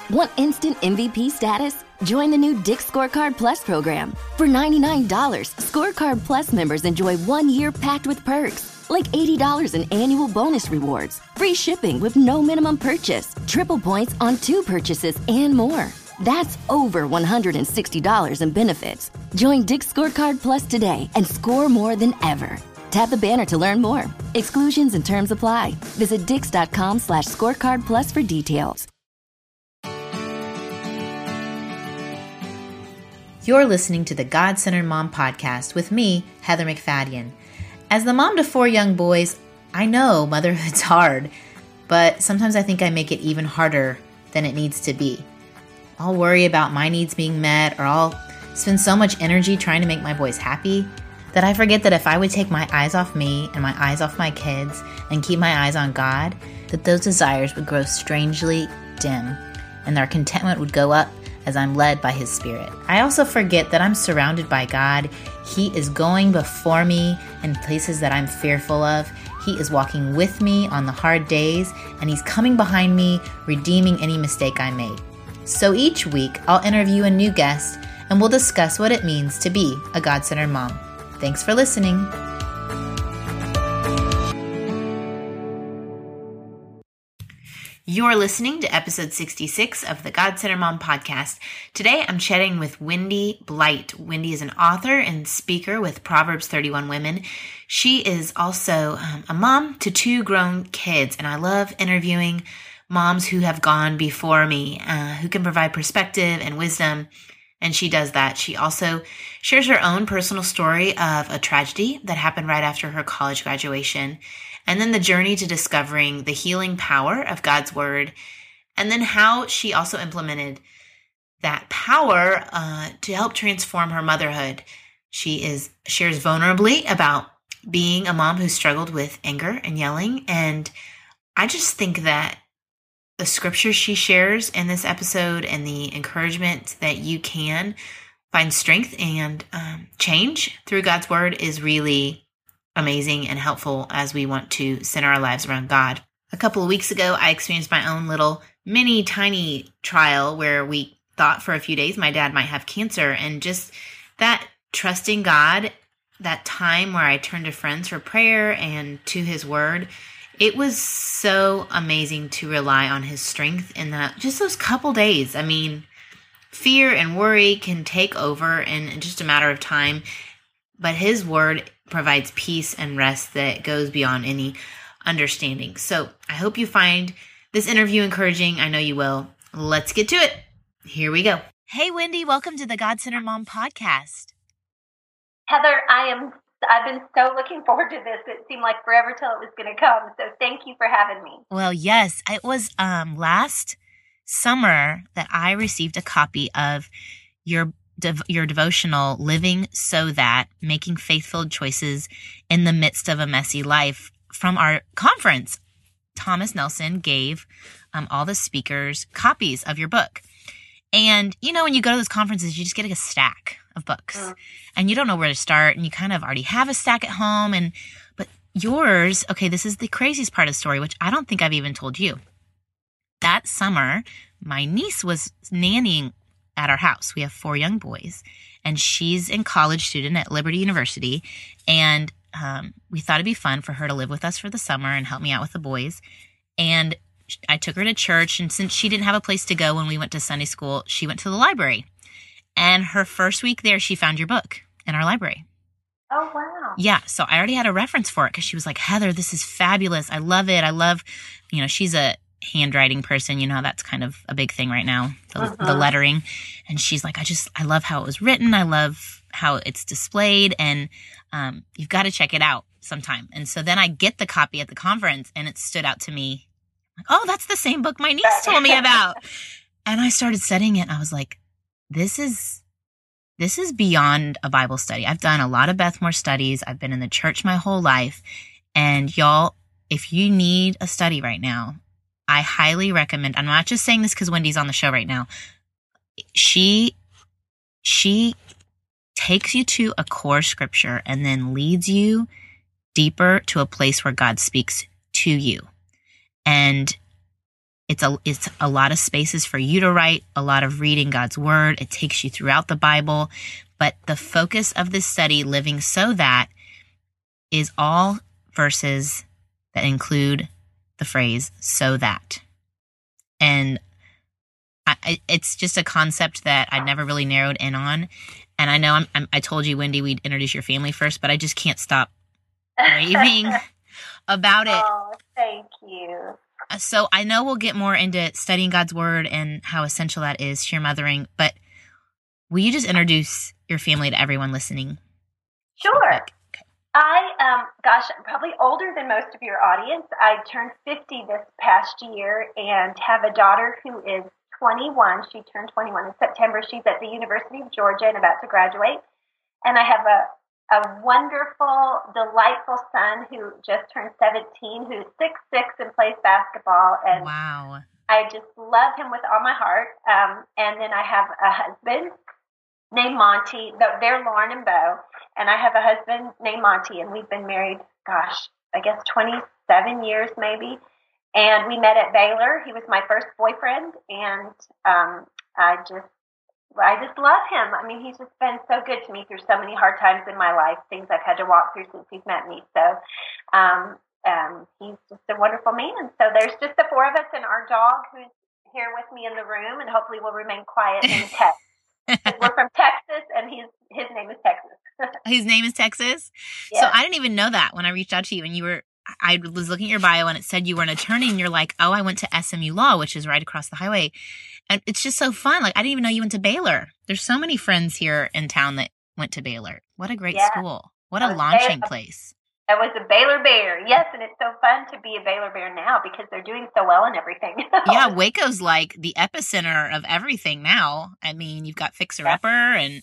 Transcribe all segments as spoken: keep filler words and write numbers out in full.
Want instant M V P status? Join the new Dick's Scorecard Plus program. For ninety-nine dollars, Scorecard Plus members enjoy one year packed with perks, like eighty dollars in annual bonus rewards, free shipping with no minimum purchase, triple points on two purchases, and more. That's over one hundred sixty dollars in benefits. Join Dick's Scorecard Plus today and score more than ever. Tap the banner to learn more. Exclusions and terms apply. Visit dix.com slash scorecard plus for details. You're listening to the God-Centered Mom Podcast with me, Heather McFadden. As the mom to four young boys, I know motherhood's hard, but sometimes I think I make it even harder than it needs to be. I'll worry about my needs being met, or I'll spend so much energy trying to make my boys happy that I forget that if I would take my eyes off me and my eyes off my kids and keep my eyes on God, that those desires would grow strangely dim and their contentment would go up as I'm led by His Spirit. I also forget that I'm surrounded by God. He is going before me in places that I'm fearful of. He is walking with me on the hard days, and He's coming behind me, redeeming any mistake I made. So each week, I'll interview a new guest, and we'll discuss what it means to be a God-centered mom. Thanks for listening. You're listening to episode sixty-six of the God-Centered Mom Podcast. Today, I'm chatting with Wendy Blight. Wendy is an author and speaker with Proverbs thirty-one Women. She is also um, a mom to two grown kids, and I love interviewing moms who have gone before me, uh, who can provide perspective and wisdom, and she does that. She also shares her own personal story of a tragedy that happened right after her college graduation, and then the journey to discovering the healing power of God's Word, and then how she also implemented that power uh, to help transform her motherhood. She is shares vulnerably about being a mom who struggled with anger and yelling, and I just think that the scriptures she shares in this episode and the encouragement that you can find strength and um, change through God's Word is really amazing and helpful as we want to center our lives around God. A couple of weeks ago, I experienced my own little mini tiny trial where we thought for a few days my dad might have cancer, and just that trusting God, that time where I turned to friends for prayer and to His Word, it was so amazing to rely on His strength in that just those couple days. I mean, fear and worry can take over in just a matter of time, but His Word provides peace and rest that goes beyond any understanding. So I hope you find this interview encouraging. I know you will. Let's get to it. Here we go. Hey, Wendy, welcome to the God-Centered Mom Podcast. Heather, I am, I've been so looking forward to this. It seemed like forever till it was going to come. So thank you for having me. Well, yes, it was um, last summer that I received a copy of your Dev- your devotional, Living So That, Making Faith-Filled Choices in the Midst of a Messy Life, from our conference. Thomas Nelson gave um, all the speakers copies of your book. And, you know, when you go to those conferences, you just get a stack of books. Mm. And you don't know where to start, and you kind of already have a stack at home. And But yours, okay, this is the craziest part of the story, which I don't think I've even told you. That summer, my niece was nannying at our house. We have four young boys, and she's a college student at Liberty University. And um, we thought it'd be fun for her to live with us for the summer and help me out with the boys. And I took her to church, and since she didn't have a place to go when we went to Sunday school, she went to the library. And her first week there, she found your book in our library. Oh, wow. Yeah. So I already had a reference for it because she was like, Heather, this is fabulous. I love it. I love, you know, she's a handwriting person, you know, that's kind of a big thing right now, the, uh-huh. the lettering. And she's like, I just, I love how it was written. I love how it's displayed, and um, you've got to check it out sometime. And so then I get the copy at the conference, and it stood out to me. Like, oh, that's the same book my niece told me about. And I started studying it, and I was like, this is, this is beyond a Bible study. I've done a lot of Beth Moore studies. I've been in the church my whole life. And y'all, if you need a study right now, I highly recommend, I'm not just saying this because Wendy's on the show right now. She, she takes you to a core scripture and then leads you deeper to a place where God speaks to you. And It's a it's a lot of spaces for you to write, a lot of reading God's word. It takes you throughout the Bible. But the focus of this study, Living So That, is all verses that include the phrase "so that." And I, it's just a concept that I never really narrowed in on. And I know I'm, I'm, I told you, Wendy, we'd introduce your family first, but I just can't stop raving about it. Oh, thank you. So I know we'll get more into studying God's word and how essential that is to your mothering, but will you just introduce your family to everyone listening? Sure. Okay. I, um, gosh, I'm probably older than most of your audience. I turned fifty this past year and have a daughter who is twenty-one. She turned twenty-one in September. She's at the University of Georgia and about to graduate. And I have a a wonderful, delightful son who just turned seventeen, who's six foot six and plays basketball. And wow. I just love him with all my heart. Um, and then I have a husband named Monty. They're Lauren and Bo. And I have a husband named Monty, and we've been married, gosh, I guess twenty-seven years maybe. And we met at Baylor. He was my first boyfriend, and um, I just I just love him. I mean, he's just been so good to me through so many hard times in my life, things I've had to walk through since he's met me. So um, um, he's just a wonderful man. So there's just the four of us and our dog who's here with me in the room, and hopefully will remain quiet in text. We're from Texas, and he's, his name is Texas. His name is Texas? Yeah. So I didn't even know that when I reached out to you, and you were I was looking at your bio and it said you were an attorney, and you're like, oh, I went to S M U Law, which is right across the highway. And it's just so fun. Like, I didn't even know you went to Baylor. There's so many friends here in town that went to Baylor. What a great yeah. school. What a launching Baylor. place. I was a Baylor Bear. Yes, and it's so fun to be a Baylor Bear now because they're doing so well in everything. Yeah, Waco's like the epicenter of everything now. I mean, you've got Fixer yeah. Upper and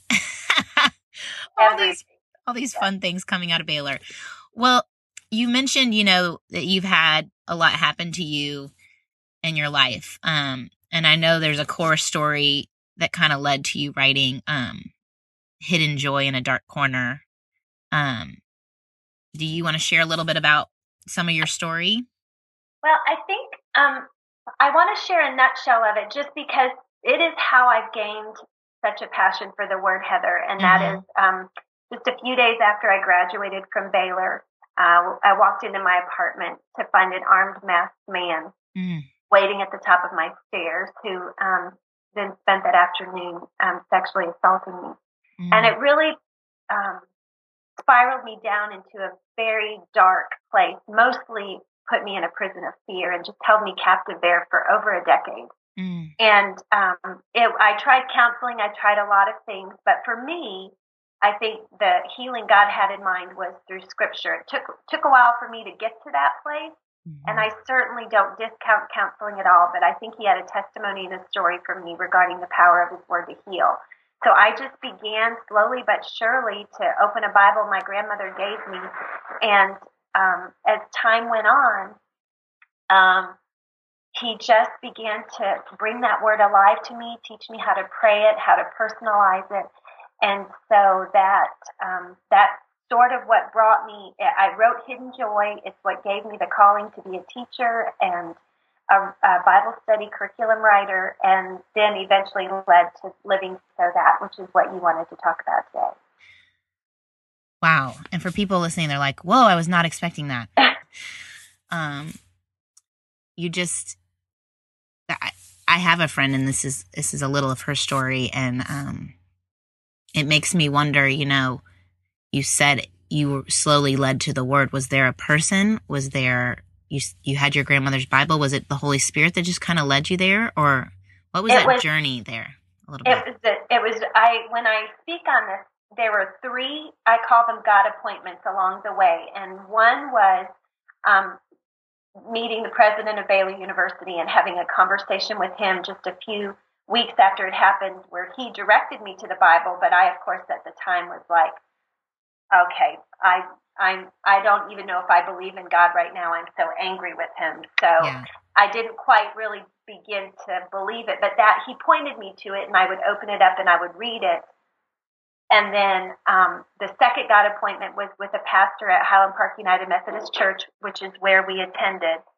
all these all these yeah. fun things coming out of Baylor. Well, you mentioned, you know, that you've had a lot happen to you in your life. Um, and I know there's a core story that kind of led to you writing um, Hidden Joy in a Dark Corner. Um, do you want to share a little bit about some of your story? Well, I think um, I want to share a nutshell of it just because it is how I've gained such a passion for the word, Heather. And that mm-hmm. is um, just a few days after I graduated from Baylor, Uh, I walked into my apartment to find an armed, masked man mm. waiting at the top of my stairs who um, then spent that afternoon um, sexually assaulting me. Mm. And it really um, spiraled me down into a very dark place, mostly put me in a prison of fear and just held me captive there for over a decade. Mm. And um, it, I tried counseling, I tried a lot of things, but for me, I think the healing God had in mind was through Scripture. It took took a while for me to get to that place, mm-hmm. and I certainly don't discount counseling at all, but I think he had a testimony and a story for me regarding the power of his word to heal. So I just began slowly but surely to open a Bible my grandmother gave me, and um, as time went on, um, he just began to bring that word alive to me, teach me how to pray it, how to personalize it. And so that um, that's sort of what brought me. I wrote Hidden Joy. It's what gave me the calling to be a teacher and a, a Bible study curriculum writer, and then eventually led to Living So That, which is what you wanted to talk about today. Wow. And for people listening, they're like, whoa, I was not expecting that. um, you just, I, I have a friend, and this is this is a little of her story, and um, it makes me wonder, you know, you said you were slowly led to the word. Was there a person? Was there, you you had your grandmother's Bible? Was it the Holy Spirit that just kind of led you there? Or what was it that was, journey there a little it bit? Was, it was, I, when I speak on this, there were three, I call them God appointments along the way. And one was um, meeting the president of Baylor University and having a conversation with him just a few weeks after it happened, where he directed me to the Bible. But I, of course, at the time was like, okay, I I'm I don't even know if I believe in God right now. I'm so angry with him. So yeah. I didn't quite really begin to believe it. But that he pointed me to it, and I would open it up and I would read it. And then um, the second God appointment was with a pastor at Highland Park United Methodist Church, which is where we attended.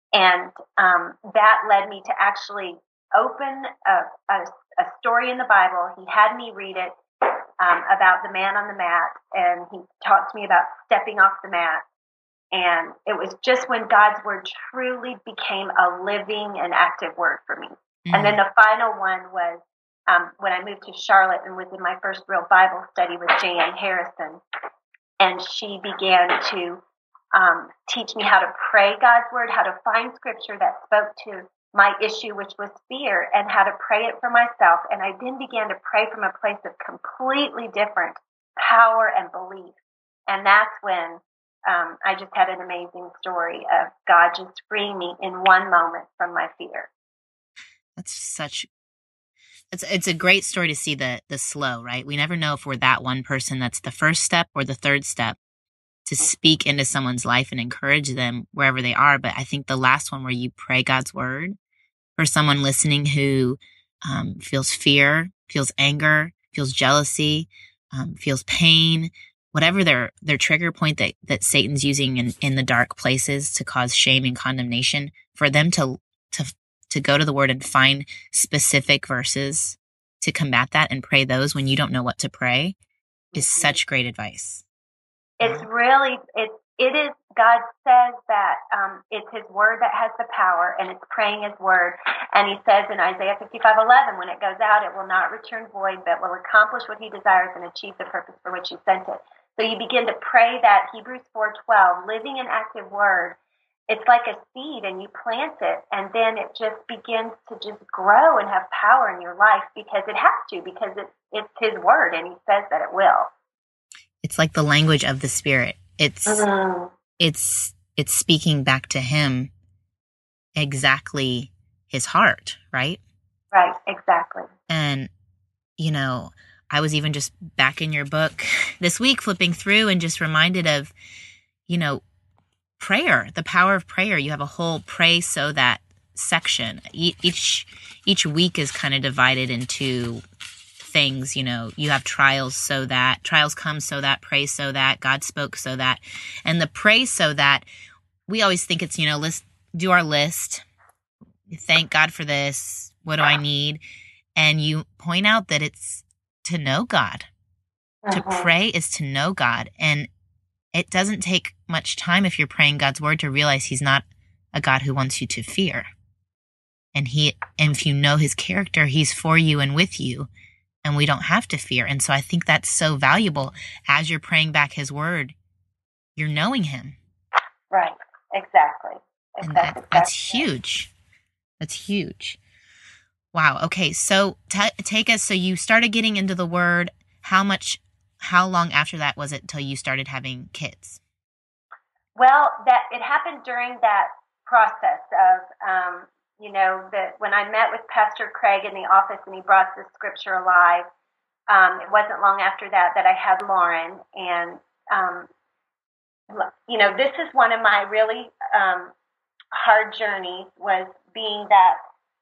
And um, that led me to actually open a, a, a story in the Bible. He had me read it um, about the man on the mat, and he talked to me about stepping off the mat. And it was just when God's word truly became a living and active word for me. Mm-hmm. And then the final one was um, when I moved to Charlotte and was in my first real Bible study with Jan Harrison. And she began to um, teach me how to pray God's word, how to find scripture that spoke to my issue, which was fear, and how to pray it for myself. And I then began to pray from a place of completely different power and belief. And that's when um, I just had an amazing story of God just freeing me in one moment from my fear. That's such, it's it's a great story to see the the slow, right? We never know if we're that one person that's the first step or the third step to speak into someone's life and encourage them wherever they are. But I think the last one where you pray God's word for someone listening who um, feels fear, feels anger, feels jealousy, um, feels pain, whatever their their trigger point that, that Satan's using in, in the dark places to cause shame and condemnation, for them to to to go to the word and find specific verses to combat that and pray those when you don't know what to pray is such great advice. It's really, it, it is, God says that um, it's his word that has the power, and it's praying his word. And he says in Isaiah fifty-five eleven, when it goes out, it will not return void, but will accomplish what he desires and achieve the purpose for which he sent it. So you begin to pray that Hebrews four twelve, living and active word. It's like a seed, and you plant it, and then it just begins to just grow and have power in your life, because it has to, because it's, it's his word, and he says that it will. It's like the language of the Spirit. It's mm-hmm. it's it's speaking back to him exactly his heart, right? Right, exactly. And, you know, I was even just back in your book this week, flipping through, and just reminded of, you know, prayer, the power of prayer. You have a whole pray so that section. Each each week is kind of divided into things. You know, you have trials so that, trials come so that, pray so that, God spoke so that. And the pray so that, we always think it's, you know, list, do our list. Thank God for this. What do I need? And you point out that it's to know God. Uh-huh. To pray is to know God. And it doesn't take much time if you're praying God's word to realize he's not a God who wants you to fear. And he, and if you know his character, he's for you and with you, and we don't have to fear. And so I think that's so valuable. As you're praying back his word, you're knowing him. Right. Exactly. Exactly. And that, that's huge. That's huge. Wow. Okay. So t- take us, so you started getting into the word. How much How long after that was it until you started having kids? Well, that it happened during that process of, um, you know, that when I met with Pastor Craig in the office and he brought the scripture alive, um, it wasn't long after that that I had Lauren. And, um, you know, this is one of my really um, hard journeys, was being that,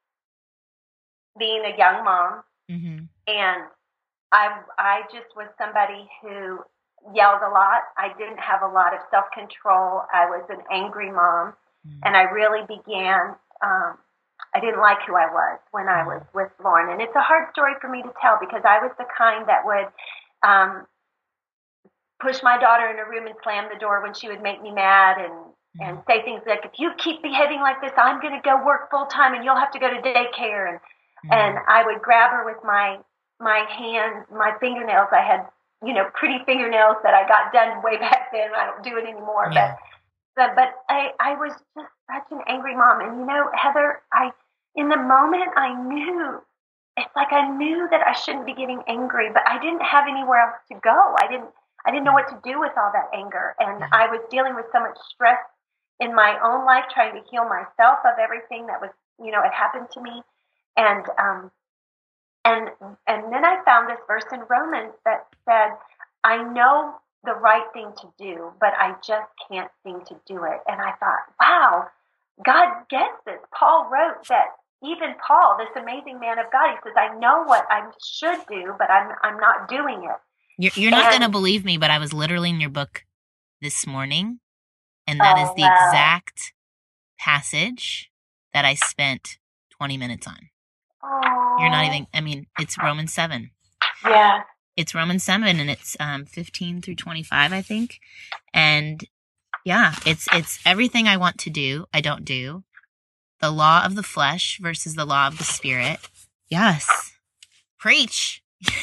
being a young mom. Mm-hmm. And I I just was somebody who yelled a lot. I didn't have a lot of self-control. I was an angry mom, mm-hmm. and I really began, um, I didn't like who I was when I was with Lauren. And it's a hard story for me to tell, because I was the kind that would um, push my daughter in a room and slam the door when she would make me mad, and, mm-hmm. and say things like, if you keep behaving like this, I'm going to go work full-time and you'll have to go to daycare. And, mm-hmm. and I would grab her with my my hands, my fingernails. I had, you know, pretty fingernails that I got done way back then. I don't do it anymore. Yeah. But, but, but I, I was just such an angry mom. And, you know, Heather, I, in the moment I knew, it's like I knew that I shouldn't be getting angry, but I didn't have anywhere else to go. I didn't, I didn't know what to do with all that anger. And I was dealing with so much stress in my own life, trying to heal myself of everything that was, you know, had happened to me. And, um, And and then I found this verse in Romans that said, I know the right thing to do, but I just can't seem to do it. And I thought, wow, God gets this. Paul wrote that, even Paul, this amazing man of God, he says, I know what I should do, but I'm I'm not doing it. You're, you're not going to believe me, but I was literally in your book this morning, and that oh, is the wow. exact passage that I spent twenty minutes on. Oh. You're not even, I mean, it's Romans seven. Yeah. It's Romans seven, and it's um, fifteen through twenty-five, I think. And yeah, it's it's everything I want to do, I don't do. The law of the flesh versus the law of the spirit. Yes. Preach.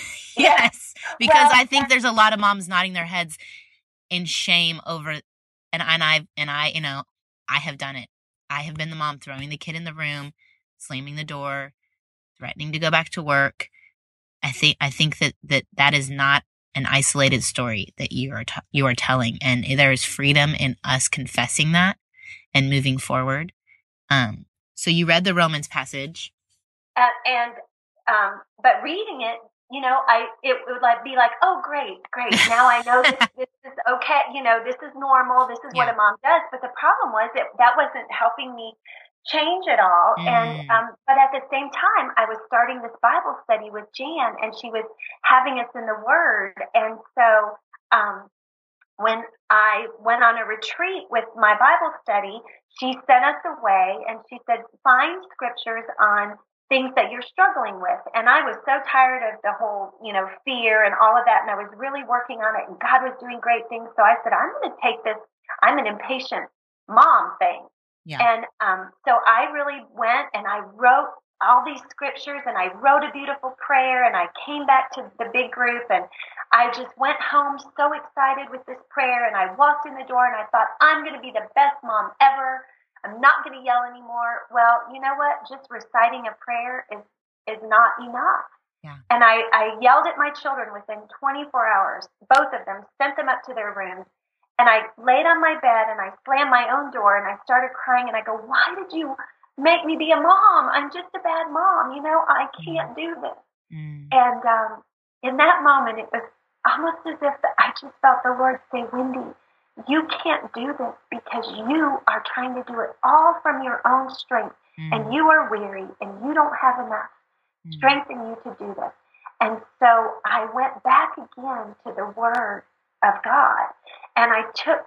Yes. Because well, I think there's a lot of moms nodding their heads in shame over, and, and I, and I, you know, I have done it. I have been the mom throwing the kid in the room, slamming the door, threatening to go back to work. I think, I think that, that that is not an isolated story that you are, t- you are telling. And there is freedom in us confessing that and moving forward. Um, so you read the Romans passage. Uh, and, um, but reading it, you know, I, it would like be like, oh, great, great. Now I know this, this is okay. You know, this is normal. This is yeah. what a mom does. But the problem was that that wasn't helping me change it all. Mm. And, um, but at the same time, I was starting this Bible study with Jan, and she was having us in the Word. And so, um, when I went on a retreat with my Bible study, she sent us away and she said, find scriptures on things that you're struggling with. And I was so tired of the whole, you know, fear and all of that. And I was really working on it, and God was doing great things. So I said, I'm going to take this, I'm an impatient mom thing. Yeah. And um, so I really went and I wrote all these scriptures, and I wrote a beautiful prayer, and I came back to the big group, and I just went home so excited with this prayer. And I walked in the door and I thought, I'm going to be the best mom ever. I'm not going to yell anymore. Well, you know what? Just reciting a prayer is, is not enough. Yeah. And I, I yelled at my children within twenty-four hours, both of them, sent them up to their rooms. And I laid on my bed and I slammed my own door and I started crying. And I go, why did you make me be a mom? I'm just a bad mom. You know, I can't do this. Mm. And um, in that moment, it was almost as if I just felt the Lord say, Wendy, you can't do this because you are trying to do it all from your own strength, mm. and you are weary, and you don't have enough mm. strength in you to do this. And so I went back again to the Word of God, and I took,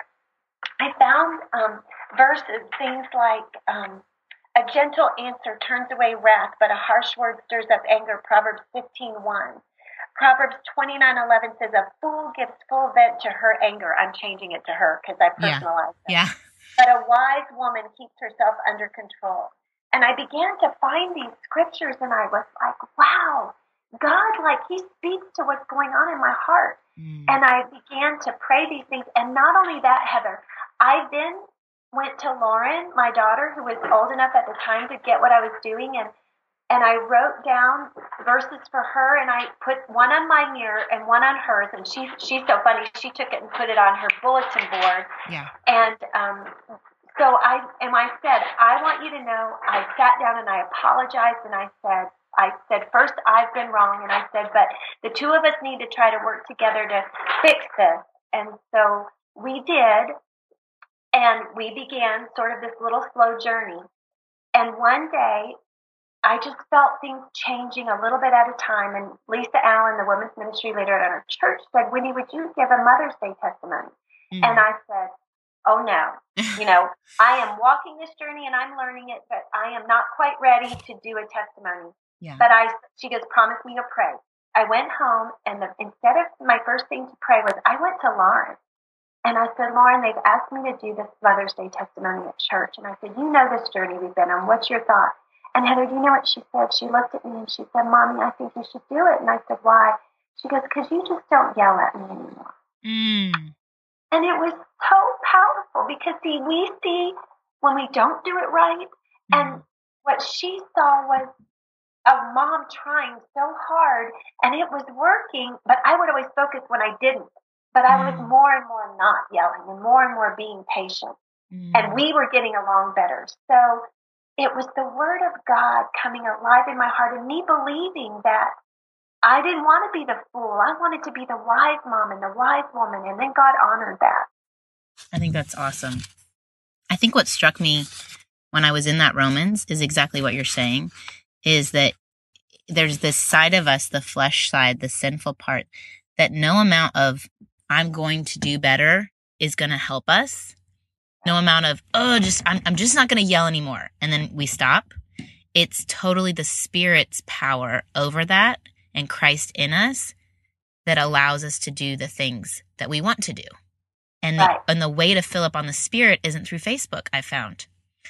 I found um, verses, things like um, a gentle answer turns away wrath, but a harsh word stirs up anger, Proverbs fifteen one. Proverbs twenty-nine eleven says, a fool gives full vent to her anger. I'm changing it to her because I personalized yeah. it. Yeah. But a wise woman keeps herself under control. And I began to find these scriptures, and I was like, wow, God, like, he speaks to what's going on in my heart. Mm. And I began to pray these things. And not only that, Heather, I then went to Lauren, my daughter, who was old enough at the time to get what I was doing, and And I wrote down verses for her, and I put one on my mirror and one on hers. And she, she's so funny. She took it and put it on her bulletin board. Yeah. And um, so I, and I said, I want you to know, I sat down and I apologized, and I said, I said, first, I've been wrong. And I said, but the two of us need to try to work together to fix this. And so we did. And we began sort of this little slow journey. And one day, I just felt things changing a little bit at a time. And Lisa Allen, the women's ministry leader at our church, said, Wendy, would you give a Mother's Day testimony? Mm. And I said, oh, no. You know, I am walking this journey and I'm learning it, but I am not quite ready to do a testimony. Yeah. But I, she just promised me to pray. I went home, and the, instead of my first thing to pray was, I went to Lauren. And I said, Lauren, they've asked me to do this Mother's Day testimony at church. And I said, you know this journey we've been on. What's your thought? And Heather, do you know what she said? She looked at me and she said, Mommy, I think you should do it. And I said, why? She goes, because you just don't yell at me anymore. Mm. And it was so powerful because, see, we see when we don't do it right. Mm. And what she saw was a mom trying so hard, and it was working, but I would always focus when I didn't. But I was mm. more and more not yelling and more and more being patient. Mm. And we were getting along better. So it was the Word of God coming alive in my heart, and me believing that I didn't want to be the fool. I wanted to be the wise mom and the wise woman, and then God honored that. I think that's awesome. I think what struck me when I was in that Romans is exactly what you're saying, is that there's this side of us, the flesh side, the sinful part, that no amount of I'm going to do better is going to help us. No amount of, oh, just I'm, I'm just not going to yell anymore. And then we stop. It's totally the Spirit's power over that and Christ in us that allows us to do the things that we want to do. And the, right. and the way to fill up on the Spirit isn't through Facebook, I found.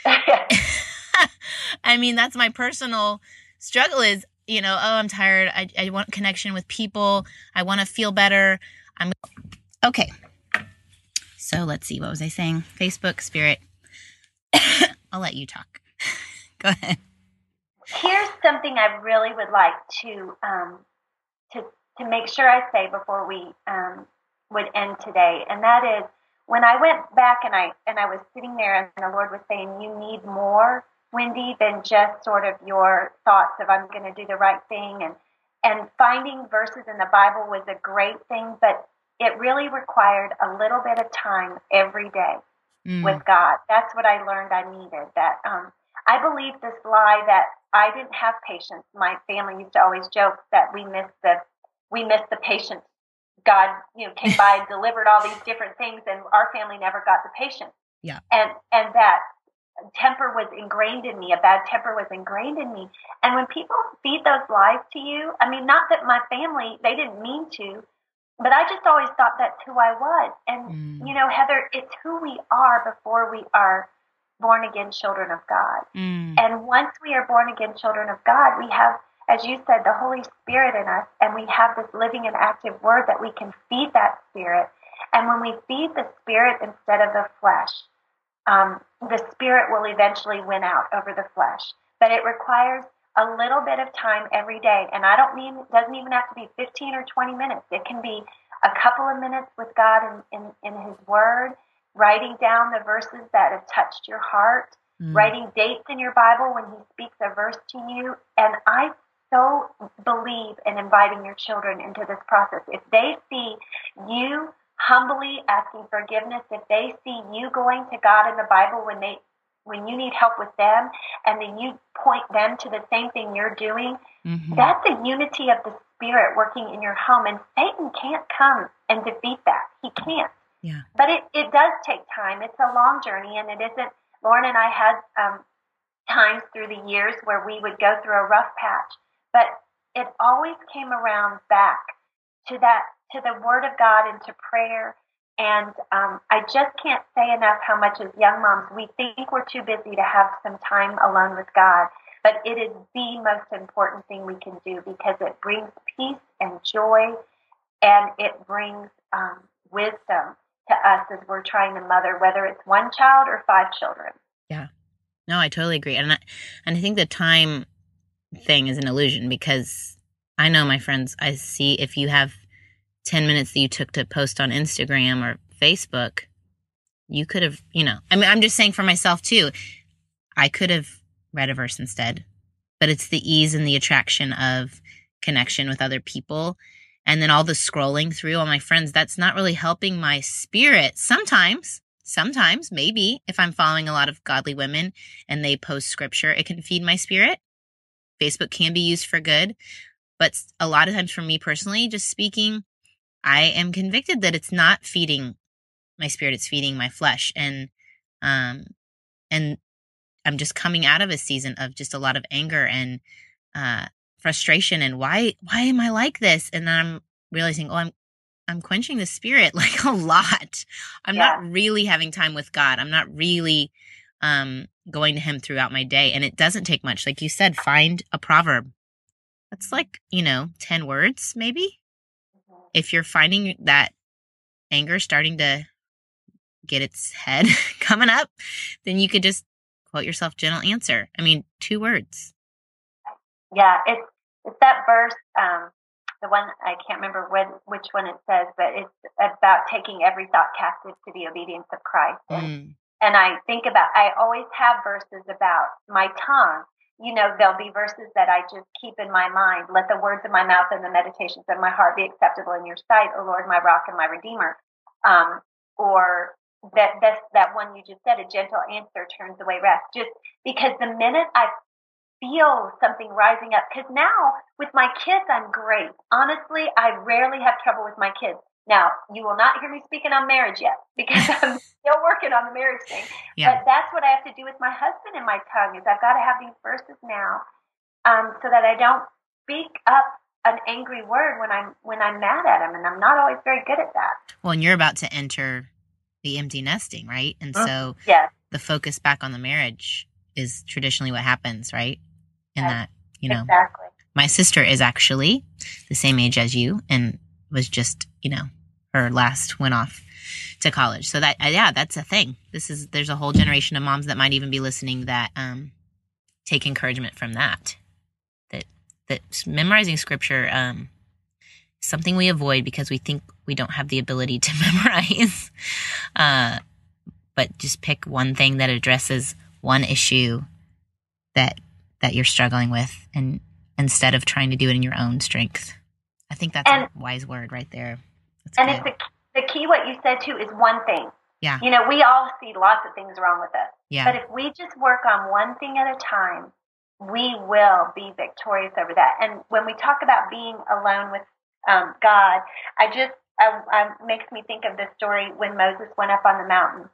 I mean, that's my personal struggle is, you know, oh, I'm tired. I, I want connection with people. I want to feel better. I'm okay. So let's see. What was I saying? Facebook, Spirit. I'll let you talk. Go ahead. Here's something I really would like to um, to to make sure I say before we um, would end today, and that is when I went back and I and I was sitting there and the Lord was saying, "You need more, Wendy, than just sort of your thoughts of I'm going to do the right thing," and and finding verses in the Bible was a great thing, but it really required a little bit of time every day mm. with God. That's what I learned I needed. That um, I believed this lie that I didn't have patience. My family used to always joke that we missed the we missed the patience. God, you know, came by and delivered all these different things, and our family never got the patience. Yeah, and and that temper was ingrained in me. A bad temper was ingrained in me. And when people feed those lies to you, I mean, not that my family, they didn't mean to, but I just always thought that's who I was. And, mm. you know, Heather, it's who we are before we are born again children of God. Mm. And once we are born again children of God, we have, as you said, the Holy Spirit in us, and we have this living and active word that we can feed that Spirit. And when we feed the Spirit instead of the flesh, um, the Spirit will eventually win out over the flesh. But it requires a little bit of time every day. And I don't mean, it doesn't even have to be fifteen or twenty minutes. It can be a couple of minutes with God in, in, in His Word, writing down the verses that have touched your heart, mm. writing dates in your Bible when He speaks a verse to you. And I so believe in inviting your children into this process. If they see you humbly asking forgiveness, if they see you going to God in the Bible when they when you need help with them, and then you point them to the same thing you're doing, mm-hmm. that's a unity of the Spirit working in your home, and Satan can't come and defeat that. He can't. Yeah. But it, it does take time. It's a long journey, and it isn't. Lauren and I had um, times through the years where we would go through a rough patch, but it always came around back to that, to the Word of God and to prayer. And um, I just can't say enough how much as young moms, we think we're too busy to have some time alone with God. But it is the most important thing we can do, because it brings peace and joy, and it brings um, wisdom to us as we're trying to mother, whether it's one child or five children. Yeah. No, I totally agree. And I, and I think the time thing is an illusion, because I know my friends, I see if you have ten minutes that you took to post on Instagram or Facebook, you could have, you know, I mean, I'm just saying for myself too, I could have read a verse instead, but it's the ease and the attraction of connection with other people. And then all the scrolling through all my friends, that's not really helping my spirit. Sometimes, sometimes, maybe if I'm following a lot of godly women and they post scripture, it can feed my spirit. Facebook can be used for good. But a lot of times for me personally, just speaking, I am convicted that it's not feeding my spirit, it's feeding my flesh. And, um, and I'm just coming out of a season of just a lot of anger and, uh, frustration and why, why am I like this? And then I'm realizing, oh, I'm, I'm quenching the spirit like a lot. I'm yeah. not really having time with God. I'm not really, um, going to Him throughout my day. And it doesn't take much. Like you said, find a proverb. That's like, you know, ten words maybe. If you're finding that anger starting to get its head coming up, then you could just quote yourself, gentle answer. I mean, two words. Yeah, it's it's that verse, um, the one, I can't remember when, which one it says, but it's about taking every thought captive to the obedience of Christ. And, mm. and I think about, I always have verses about my tongue. You know, there'll be verses that I just keep in my mind. Let the words of my mouth and the meditations of my heart be acceptable in your sight, O Lord, my rock and my redeemer. Um, or that that's, that one you just said, a gentle answer turns away wrath. Just because the minute I feel something rising up, because now with my kids, I'm great. Honestly, I rarely have trouble with my kids. Now, you will not hear me speaking on marriage yet because I'm still working on the marriage thing. Yeah. But that's what I have to do with my husband and my tongue is I've got to have these verses now um, so that I don't speak up an angry word when I'm when I'm mad at him. And I'm not always very good at that. Well, and you're about to enter the empty nesting, right? And mm-hmm. so yes. the focus back on the marriage is traditionally what happens, right? In yes. that, you know. Exactly. My sister is actually the same age as you and was just, you know, her last went off to college. So that, uh, yeah, that's a thing. This is, there's a whole generation of moms that might even be listening that um, take encouragement from that. That, that memorizing scripture um, is something we avoid because we think we don't have the ability to memorize. uh, but just pick one thing that addresses one issue that, that you're struggling with and instead of trying to do it in your own strength. I think that's and, a wise word right there. That's and good. it's the, the key, what you said too, is one thing. Yeah. You know, we all see lots of things wrong with us. Yeah. But if we just work on one thing at a time, we will be victorious over that. And when we talk about being alone with um, God, I just, I, I makes me think of this story when Moses went up on the mountain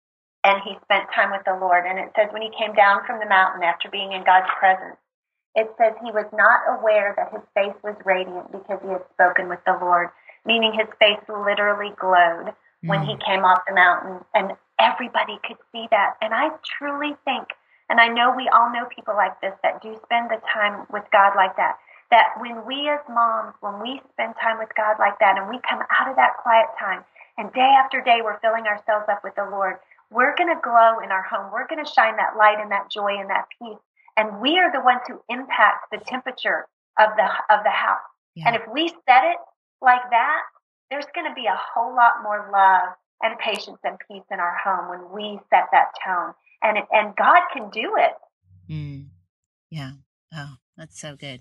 and he spent time with the Lord. And it says when he came down from the mountain after being in God's presence, it says he was not aware that his face was radiant because he had spoken with the Lord, meaning his face literally glowed mm. when he came off the mountain, and everybody could see that. And I truly think, and I know we all know people like this that do spend the time with God like that, that when we as moms, when we spend time with God like that, and we come out of that quiet time, and day after day we're filling ourselves up with the Lord, we're going to glow in our home. We're going to shine that light and that joy and that peace. And we are the ones who impact the temperature of the of the house. Yeah. And if we set it like that, there's going to be a whole lot more love and patience and peace in our home when we set that tone. And it, and God can do it. Mm. Yeah. Oh, that's so good.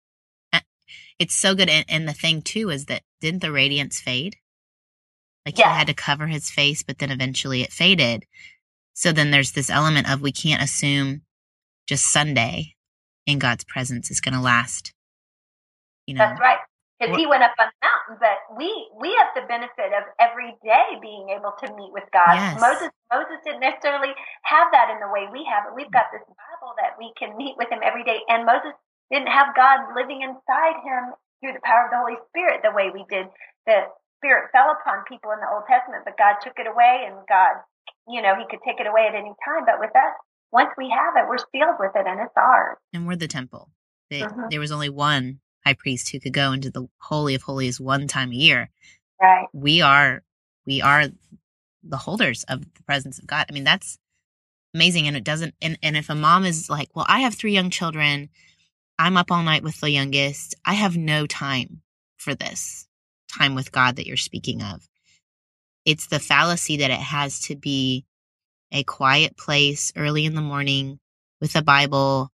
It's so good. And, and the thing, too, is that didn't the radiance fade? Like yes. he had to cover his face, but then eventually it faded. So then there's this element of we can't assume just Sunday in God's presence is going to last. You know, that's right. Because he went up on the mountain, but we we have the benefit of every day being able to meet with God. Yes. Moses Moses didn't necessarily have that in the way we have it. We've got this Bible that we can meet with him every day, and Moses didn't have God living inside him through the power of the Holy Spirit the way we did. The Spirit fell upon people in the Old Testament, but God took it away, and God, you know, he could take it away at any time. But with us, once we have it, we're sealed with it, and it's ours. And we're the temple. They, mm-hmm. There was only one high priest who could go into the Holy of Holies one time a year. Right. We are, we are the holders of the presence of God. I mean, that's amazing. And it doesn't, and, and if a mom is like, well, I have three young children, I'm up all night with the youngest, I have no time for this time with God that you're speaking of. It's the fallacy that it has to be a quiet place early in the morning with a Bible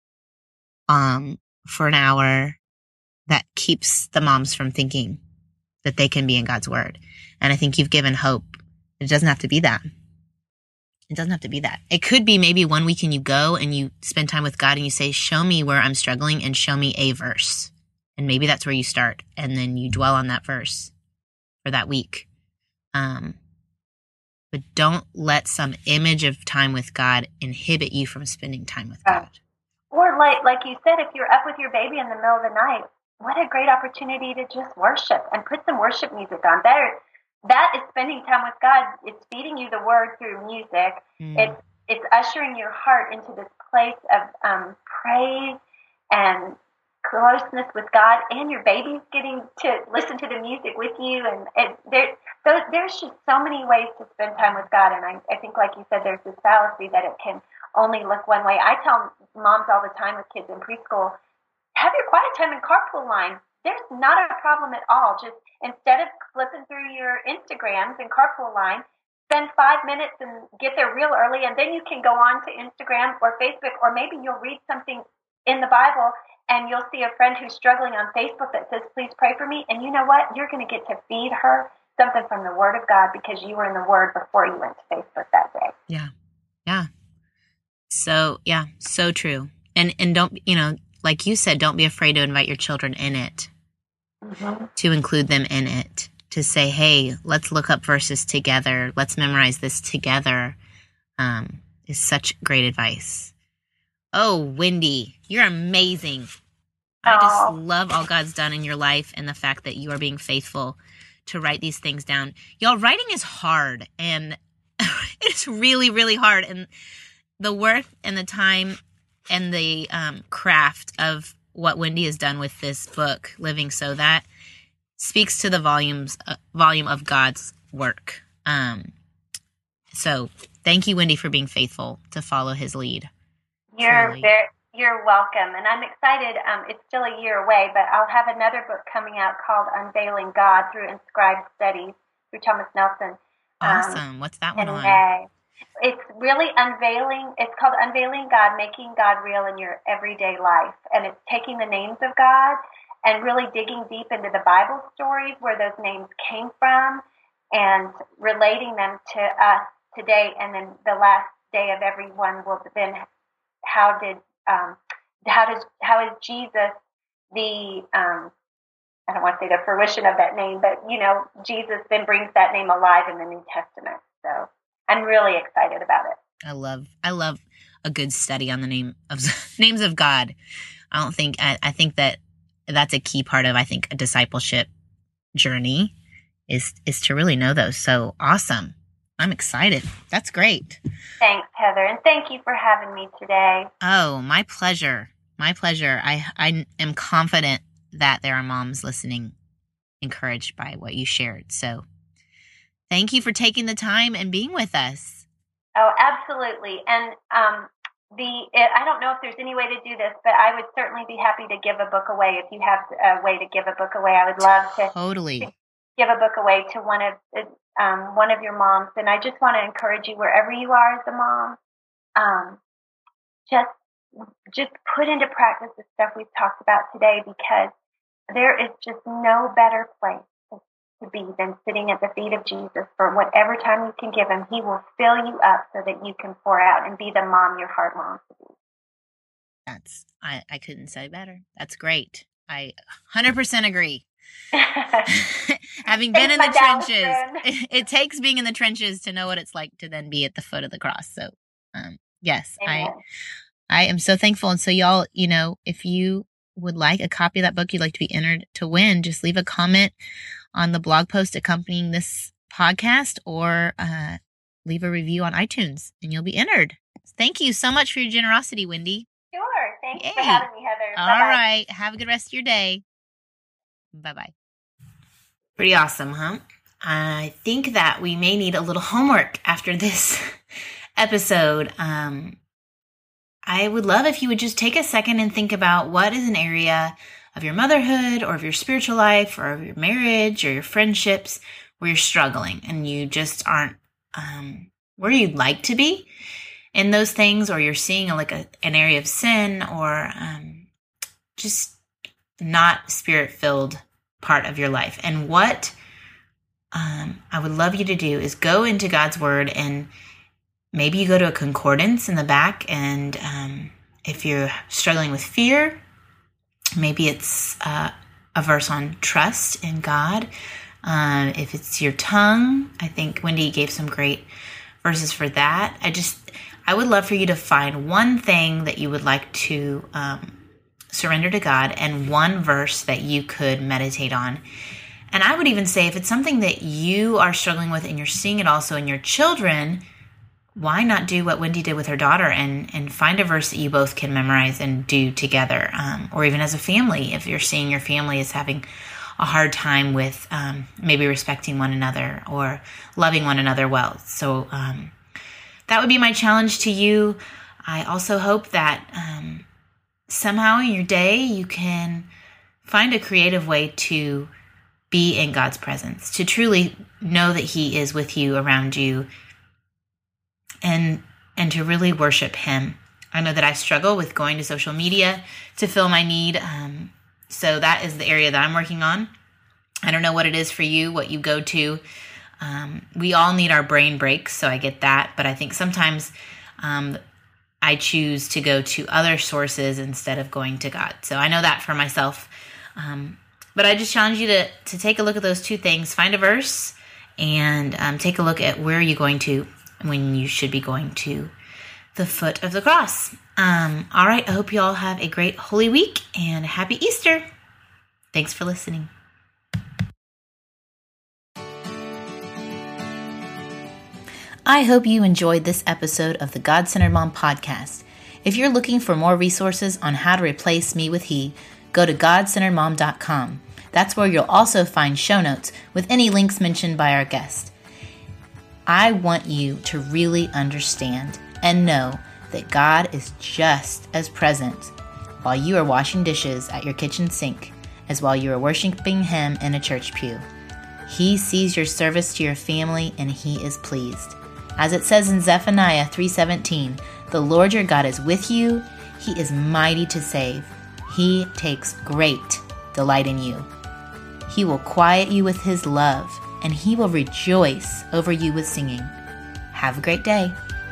um, for an hour that keeps the moms from thinking that they can be in God's word. And I think you've given hope. It doesn't have to be that. It doesn't have to be that. It could be maybe one weekend you go and you spend time with God and you say, show me where I'm struggling and show me a verse. And maybe that's where you start. And then you dwell on that verse for that week. Um, But don't let some image of time with God inhibit you from spending time with God. Or like like you said, if you're up with your baby in the middle of the night, what a great opportunity to just worship and put some worship music on. That, that is spending time with God. It's feeding you the word through music. Mm. It's it's ushering your heart into this place of um, praise and closeness with God, and your baby's getting to listen to the music with you. And it, there, so there's just so many ways to spend time with God. And I, I think, like you said, there's this fallacy that it can only look one way. I tell moms all the time with kids in preschool, have your quiet time in carpool line. There's not a problem at all. Just instead of flipping through your Instagrams in carpool line, spend five minutes and get there real early, and then you can go on to Instagram or Facebook, or maybe you'll read something in the Bible and you'll see a friend who's struggling on Facebook that says, please pray for me. And you know what? You're going to get to feed her something from the Word of God because you were in the Word before you went to Facebook that day. Yeah. Yeah. So, yeah, so true. And, and don't, you know, like you said, don't be afraid to invite your children in it, mm-hmm. to include them in it, to say, hey, let's look up verses together. Let's memorize this together, um, is such great advice. Oh, Wendy, you're amazing. I just love all God's done in your life and the fact that you are being faithful to write these things down. Y'all, writing is hard, and it's really, really hard. And the work and the time and the um, craft of what Wendy has done with this book, Living So, that speaks to the volumes, uh, volume of God's work. Um, so thank you, Wendy, for being faithful to follow his lead. You're Truly. very, you're welcome. And I'm excited. Um, it's still a year away, but I'll have another book coming out called Unveiling God through Inscribed Studies through Thomas Nelson. Awesome. Um, What's that one in on? May. It's really unveiling. It's called Unveiling God, Making God Real in Your Everyday Life. And it's taking the names of God and really digging deep into the Bible stories where those names came from and relating them to us today. And then the last day of every one will then, how did, um, how does, how is Jesus the, um, I don't want to say the fruition of that name, but, you know, Jesus then brings that name alive in the New Testament. So I'm really excited about it. I love, I love a good study on the name of names of God. I don't think, I, I think that that's a key part of, I think, a discipleship journey is, is to really know those. So awesome. I'm excited. That's great. Thanks, Heather. And thank you for having me today. Oh, my pleasure. My pleasure. I, I am confident that there are moms listening, encouraged by what you shared. So thank you for taking the time and being with us. Oh, absolutely. And um, the it, I don't know if there's any way to do this, but I would certainly be happy to give a book away. If you have a way to give a book away, I would love to, totally. to give a book away to one of um, one of your moms. And I just want to encourage you, wherever you are as a mom, um, just just put into practice the stuff we've talked about today, because there is just no better place to be than sitting at the feet of Jesus for whatever time you can give him. He will fill you up so that you can pour out and be the mom your heart longs to be. That's, I, I couldn't say better. That's great. I one hundred percent agree. Having been in the trenches, it, it takes being in the trenches to know what it's like to then be at the foot of the cross. So, um, yes, Amen. I, I am so thankful. And so y'all, you know, if you would like a copy of that book you'd like to be entered to win, just leave a comment on the blog post accompanying this podcast, or uh, leave a review on iTunes and you'll be entered. Thank you so much for your generosity, Wendy. Sure. Thanks Yay. for having me, Heather. All Bye-bye. right. Have a good rest of your day. Bye-bye. Pretty awesome, huh? I think that we may need a little homework after this episode. Um, I would love if you would just take a second and think about what is an area of your motherhood or of your spiritual life or of your marriage or your friendships where you're struggling and you just aren't um, where you'd like to be in those things, or you're seeing a, like a, an area of sin or um, just not spirit-filled part of your life. And what um, I would love you to do is go into God's word, and maybe you go to a concordance in the back, and um, if you're struggling with fear, maybe it's uh, a verse on trust in God. Um, if it's your tongue, I think Wendy gave some great verses for that. I just, I would love for you to find one thing that you would like to um, surrender to God, and one verse that you could meditate on. And I would even say, if it's something that you are struggling with and you're seeing it also in your children, why not do what Wendy did with her daughter and, and find a verse that you both can memorize and do together, um, or even as a family, if you're seeing your family is having a hard time with um, maybe respecting one another or loving one another well. So um, that would be my challenge to you. I also hope that um, somehow in your day you can find a creative way to be in God's presence, to truly know that He is with you, around you, and and to really worship Him. I know that I struggle with going to social media to fill my need. Um, so that is the area that I'm working on. I don't know what it is for you, what you go to. Um, we all need our brain breaks, so I get that. But I think sometimes um, I choose to go to other sources instead of going to God. So I know that for myself. Um, But I just challenge you to, to take a look at those two things. Find a verse and um, take a look at where you're going to when you should be going to the foot of the cross. Um, all right. I hope you all have a great Holy Week and a happy Easter. Thanks for listening. I hope you enjoyed this episode of the God-Centered Mom podcast. If you're looking for more resources on how to replace me with he, go to god centered mom dot com. That's where you'll also find show notes with any links mentioned by our guest. I want you to really understand and know that God is just as present while you are washing dishes at your kitchen sink as while you are worshiping Him in a church pew. He sees your service to your family and He is pleased. As it says in Zephaniah three seventeen, the Lord your God is with you. He is mighty to save. He takes great delight in you. He will quiet you with His love, and He will rejoice over you with singing. Have a great day.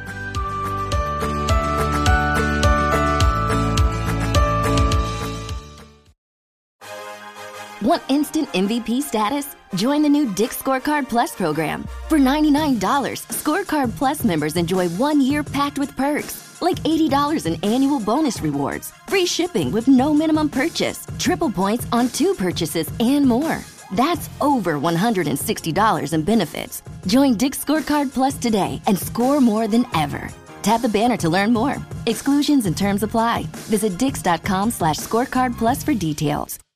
Want instant M V P status? Join the new Dick's Scorecard Plus program. For ninety-nine dollars, Scorecard Plus members enjoy one year packed with perks, like eighty dollars in annual bonus rewards, free shipping with no minimum purchase, triple points on two purchases, and more. That's over one hundred sixty dollars in benefits. Join Dick's Scorecard Plus today and score more than ever. Tap the banner to learn more. Exclusions and terms apply. Visit dix dot com slash scorecard plus for details.